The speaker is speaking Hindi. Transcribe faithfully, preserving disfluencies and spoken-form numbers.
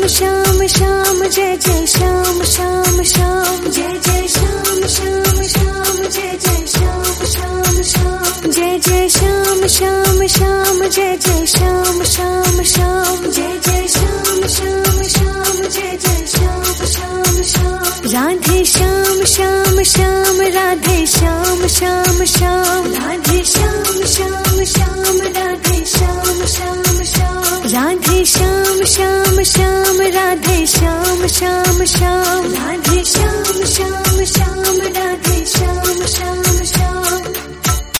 श्याम श्याम जय जय श्याम श्याम श्याम जय जय श्याम श्याम श्याम जय जय श्याम श्याम श्याम जय जय श्याम श्याम श्याम जय जय श्याम श्याम श्याम जय जय श्याम श्याम श्याम जय जय श्याम श्याम श्याम राधे श्याम श्याम श्याम राधे श्याम श्याम श्याम राधे श्याम श्याम श्याम